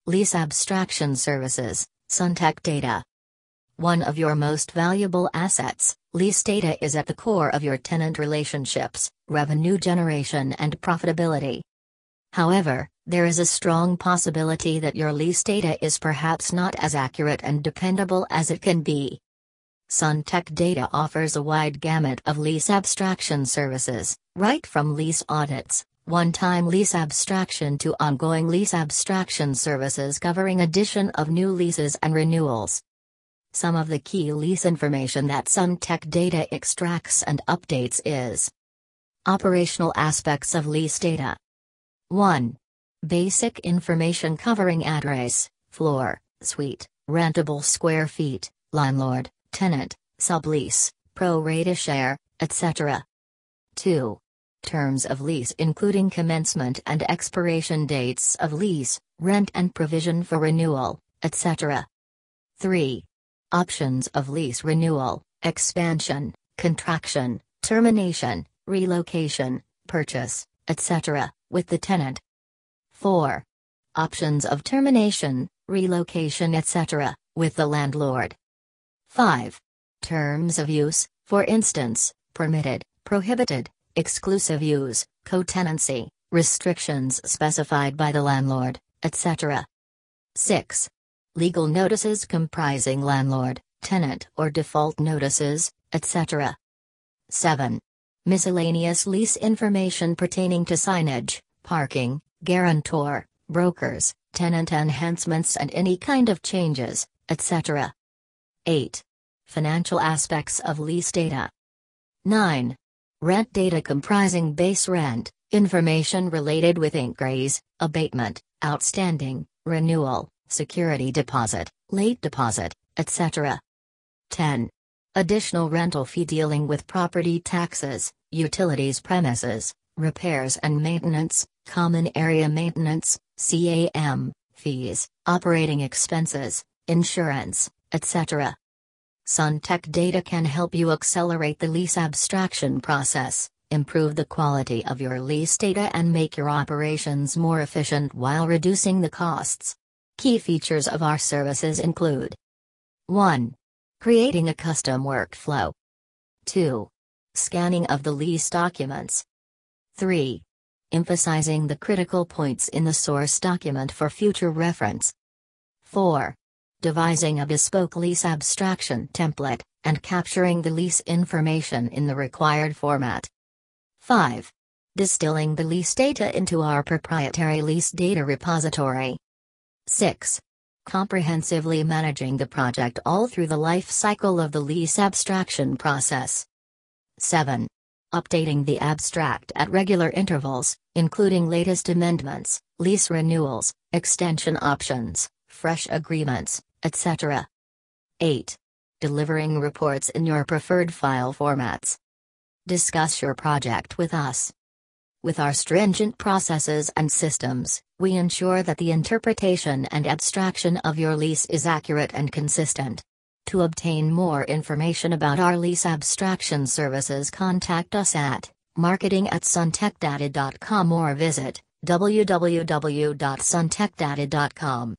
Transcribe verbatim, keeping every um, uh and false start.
Lease Abstraction Services, Suntech Data. One of your most valuable assets, lease data is at the core of your tenant relationships, revenue generation and profitability. However, there is a strong possibility that your lease data is perhaps not as accurate and dependable as it can be. Suntech Data offers a wide gamut of lease abstraction services, right from lease audits, one-time lease abstraction to ongoing lease abstraction services covering addition of new leases and renewals. Some of the key lease information that Suntech Data extracts and updates is: operational aspects of lease data. one. Basic information covering address, floor, suite, rentable square feet, landlord, tenant, sublease, pro rata share, et cetera. two. Terms of lease including commencement and expiration dates of lease, rent and provision for renewal, et cetera. three. Options of lease renewal, expansion, contraction, termination, relocation, purchase, et cetera, with the tenant. four. Options of termination, relocation et cetera, with the landlord. five. Terms of use, for instance, permitted, prohibited, exclusive use, co-tenancy, restrictions specified by the landlord, et cetera. six. Legal notices comprising landlord, tenant or default notices, et cetera. seven. Miscellaneous lease information pertaining to signage, parking, guarantor, brokers, tenant enhancements and any kind of changes, et cetera. eight. Financial aspects of lease data. nine. Rent data comprising base rent, information related with inquiries, abatement, outstanding, renewal, security deposit, late deposit, et cetera. ten. Additional rental fee dealing with property taxes, utilities premises, repairs and maintenance, common area maintenance, C A M, fees, operating expenses, insurance, et cetera. Suntech Data can help you accelerate the lease abstraction process, improve the quality of your lease data and make your operations more efficient while reducing the costs. Key features of our services include: one. Creating a custom workflow. two. Scanning of the lease documents. three. Emphasizing the critical points in the source document for future reference. four. Devising a bespoke lease abstraction template, and capturing the lease information in the required format. five. Distilling the lease data into our proprietary lease data repository. six. Comprehensively managing the project all through the life cycle of the lease abstraction process. seven. Updating the abstract at regular intervals, including latest amendments, lease renewals, extension options, fresh agreements, et cetera. eight. Delivering reports in your preferred file formats. Discuss your project with us. With our stringent processes and systems, we ensure that the interpretation and abstraction of your lease is accurate and consistent. To obtain more information about our lease abstraction services, contact us at marketing at suntech data dot com or visit w w w dot suntech data dot com.